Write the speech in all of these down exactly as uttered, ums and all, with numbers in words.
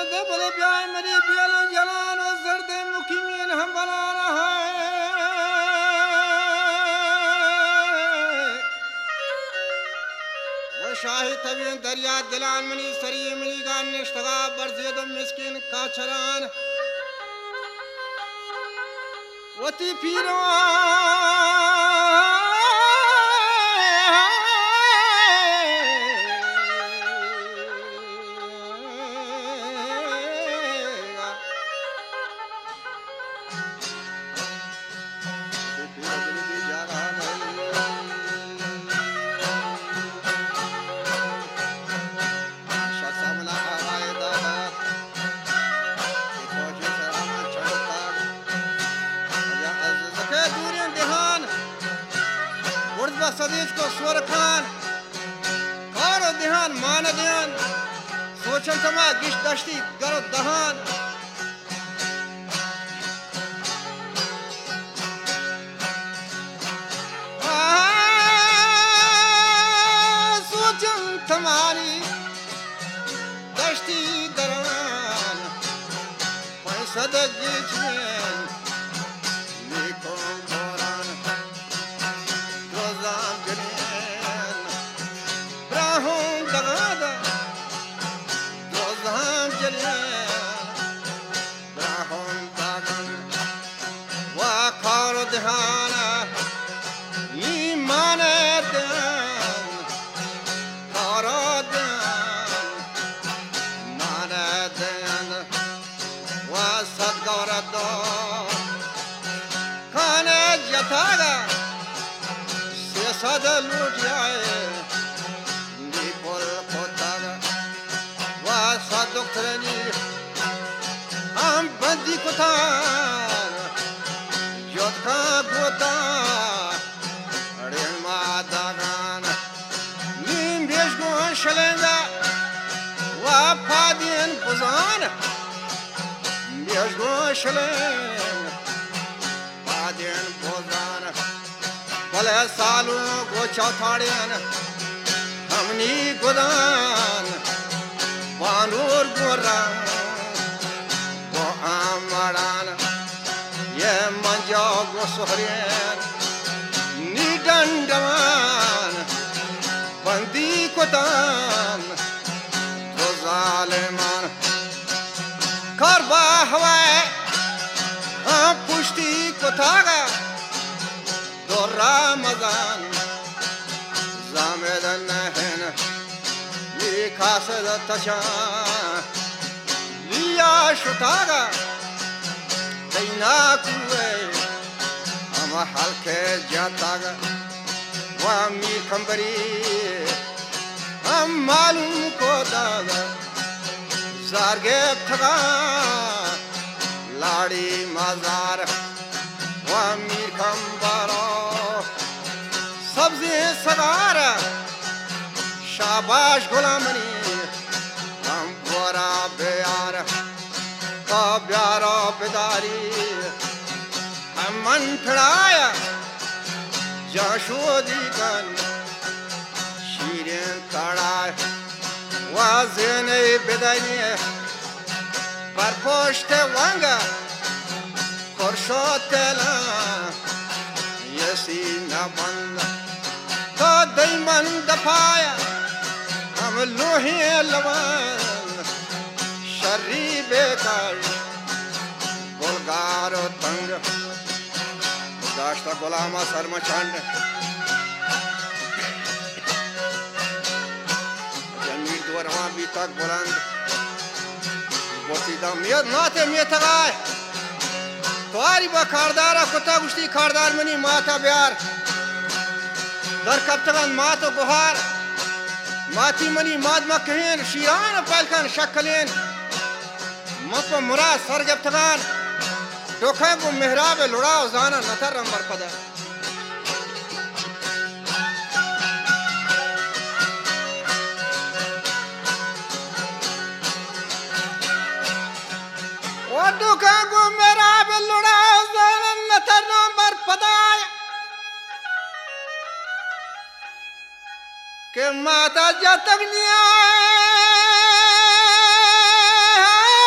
दे बले ब्याह मेरी बियाला जलान और जर्द मुकीमीन हम बनाना है वो शाही तबीन दरिया दिलान मनी सरी मनी गान निष्ठगा बरजियद मिस्किन काचरान वती पीरो सदीज को स्वर खान कारो ध्यान मान ध्यान सोचन तमा गिश दश्ती गरो दहान सोचन तमारी दश्ती दरान पैसा दगिच में लिखो सदा लूट जाए निपल खोतागा वा सादुखरनी हम बंदी कुतार जोतका गोता अरे मादागान नीम बेश गो शलेंगा वा फादिन बुजान बेश गो शलेंगा फादिन बुजान भले सालू गो चौथाड़ियन हमनी गुदान वानूर गोरा गो आमड़ान ये मंजो गो सोहरियन नीडंडवान बंदी कुतान तो जालिमान करबा हवाए हाँ पुष्टि कुतागा Ramazan Zamedan nahen Li kasada tasha Liya shutaga Dayna kuwe Ama halke jataga Wa mi kambari Am malum kodaga Zarge thaga Ladi mazar Wa mi kambara सब्जी सगार शाबाश गुलामनी हम गोरा प्यार का प्यारा पिदारी हम मन फिराया जशोदी कन शीरें तड़ाए वाज़ने बिदानी पर पोष्टे वांगा खुर्शोतेला यसी न बंद तो दैमन दफाया हम लोहे लवान शर्री बेकार गुलगारो तंग दाश्ता गुलामा सरमचंड जमीर द्वारवा भी तक बुलंद बोतीदा मियत नाते मियतगाय तोरी बा खारदारा कुत्ता गुश्ती खारदार मनी माता ब्यार दर कब तक मातो गुहार माती मनी माद मकहीन शीरान पलकन शक्लेन मप मुरा सर जब तकान डोखे को मेहराब लुड़ाओ जाना नतर रंबर पदा वो डोखे को मेहराब लुड़ाओ जाना नतर रंबर पदा के माता जब तक नहीं आए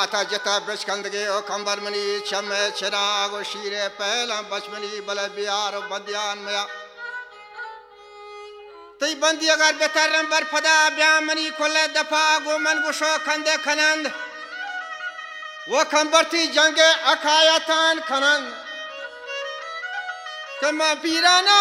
माता जता बिचकंदगे ओ कंबर मनी छमे चिराग ओ शीरे पहला बचमनी बल बियार बंदियान मया तई बंदी अगर बेतरम बर फदा ब्याम मनी खोले दफा गोमन गुशो खंदे खनंद वो खंबरती जंगे अखायतान खनंद कमा पीराना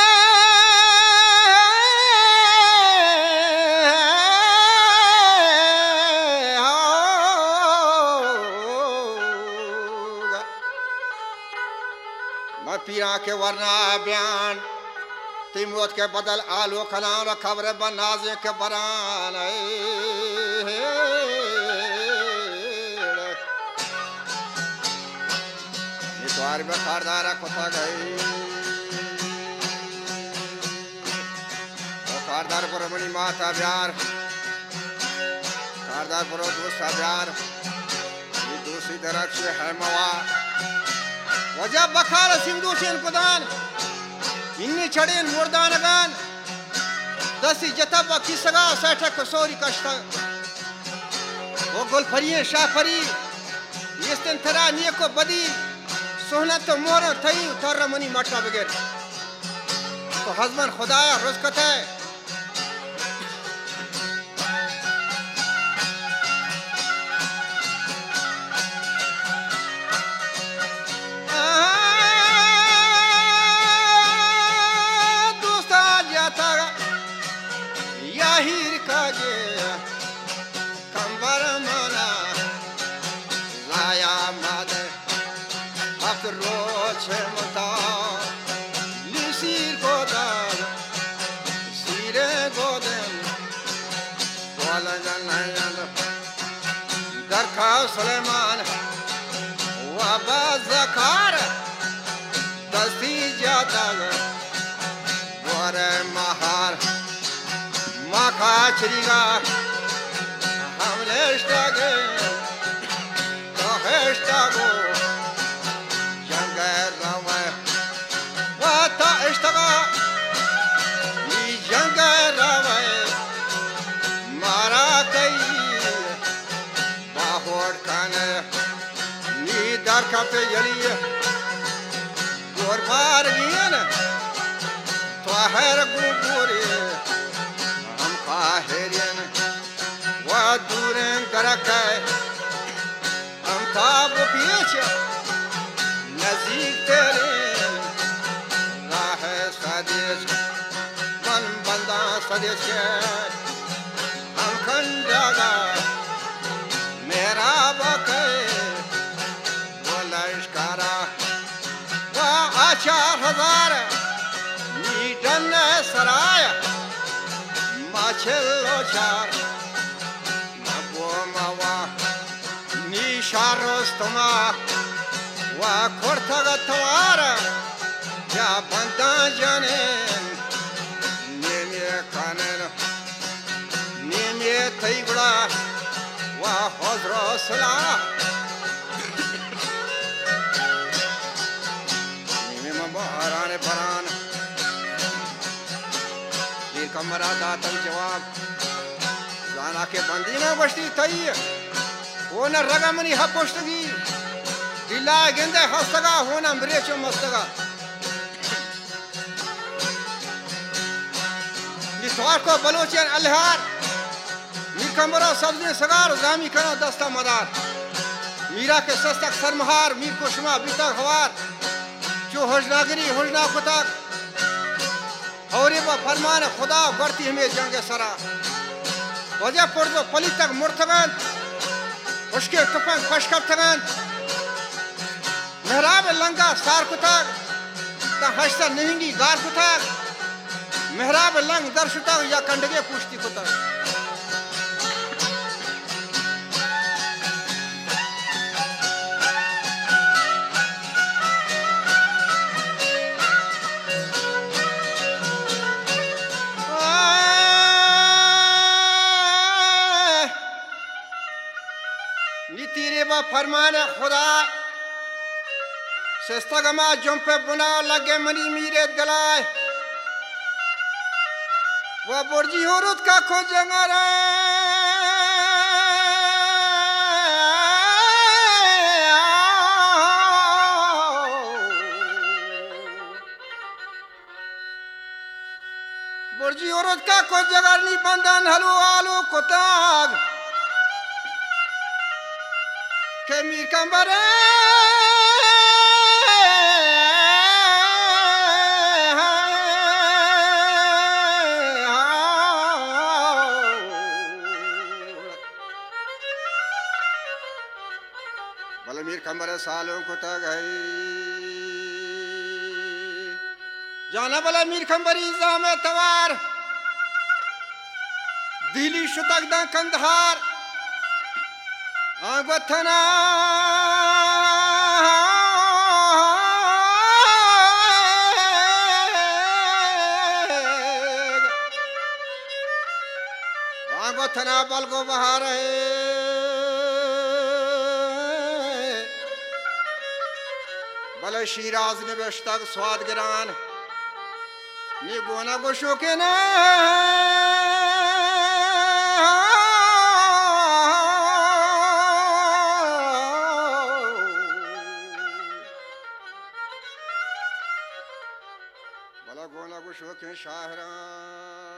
पीरा के वरना बयान तिमोत के बदल आलो खनान खबर बनाजे के बरान द्वार में खारदारा कोथा गई ओ खारदार पर मणि माता ब्यार खारदार पर दूसरा ब्यार ये दूसरी तरफ से है मवा वजह बखार सिंधु से कुदान इन्नी छड़े मुर्दानगान दसी जतब किसगा सैठ कसोरी कष्टा वो गोलफरिये शाफरी ये थरा निये को बदी सोहना तो मोर थई उतर मनी मटा बगैर तो हजमन खुदाया रुज़्क़त है सुलेमान वबा ज़कार दस्ती जाता वरे महार माखा चरिगा हमले स्टागे तो हेस्टागो जंगे रवे वाता इश्तगा ये जंगे रवे मारा कई नी दर कपे यली गोर बार गियन तो हर गुपुरे हम काहेरियन वा दूरें करक हम ताब पीछ नजीक तेरे राह सदेश मन बंदा सदेश हम खंडागा मेरा बके चार हजार नीडन सराय माछलो चार नबो मवा निशारोस तुमा वा कोर्तग तवार या बंदा जाने नेमे कानन नेमे तैगुड़ा वा हजरो सला हराने फरान ये कमरा दातल जवाब जाना के बंदी ना बस्ती थई वो न रगमनी हपोष्टगी दिला गेंदे हस्तगा हो न मरेचो मस्तगा ये सवार को बलोचियन अलहार मीर कमरा सब्जी सगार जामी कना दस्ता मदार मीरा के सस्तक सरमहार मीर को शुमा बीता हवार जो होशनागरी होशना खुदा और ये फरमान खुदा बढ़ती हमें जंगे सरा वजह पर जो पली तक मुर्तगन उसके तुफान खशकब तगन मेहराब लंगा सार कुतक ता हश्ता नहिंगी गार कुतक मेहराब लंग दर्शुता या कंडगे पुष्टि कुतक फरमान खुदा सस्तगमा जंपे बुना लगे मनी मीरे दिलाए वह बुर्जी होरुत का खोजेंगे सुरुद का को जगरनी बंधन हलू आलू कुताग के मीर कंबरे भले मीर कंबरे सालों कुताग है जाना भला मीर खंबरी जाम तवार दिल्ली शुतक दा कंधार आगवथना आगवथना बलगो बहार है भले शिराज ने बेशतक स्वाद गिरान नी गोना गोशो के ना भला गोना गोशो के शाहरा